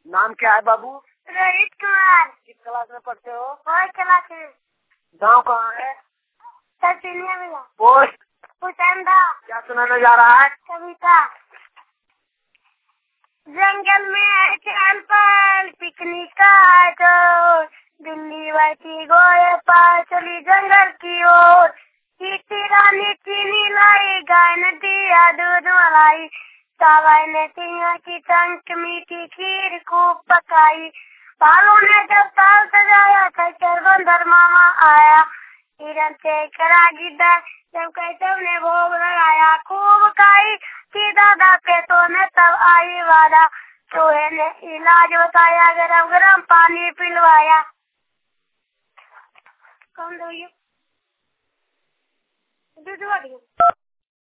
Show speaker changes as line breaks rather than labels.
नाम क्या है बाबू?
रोहित कुमार।
किस क्लास में पढ़ते हो?
फोर्थ क्लास में।
गाँव कहाँ है?
सरसिनिया।
पोस्ट
पुसंदा।
क्या सुनाने जा रहा है?
कविता। जंगल में चल पिकनिक का जोर, दिल्ली वाली गोए पार चली जंगल की ओर। चीटी रानी चीनी लाई, गाय ने दिया दूध मलाई, सावाई ने सिंह की टंक मीठी खीर खूब पकाई। बालों ने जब ताल सजाया कैसर बंदर मामा आया, हिरन से करा गिद्दा जब कैसर ने भोग लगाया। खूब खाई कि दादा पेटों में तब आई वादा, चूहे ने इलाज बताया गरम गरम पानी पिलवाया। कौन दूध